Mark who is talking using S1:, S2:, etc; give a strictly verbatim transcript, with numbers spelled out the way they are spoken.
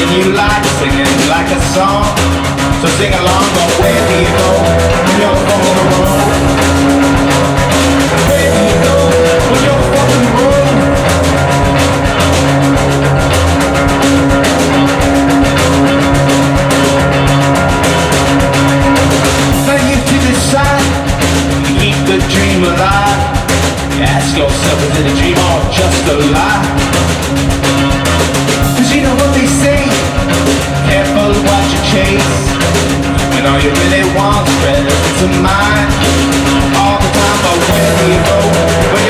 S1: something you like, singing like a song. So sing along, but where do you go when you're on the road? Where do you go when you're on the road? Now you to decide, keep the dream alive. Ask yourself, is it a dream or just a lie? Cause you know what they say, careful what you chase, when all you really want is presence of mind. All the time, but where do you go when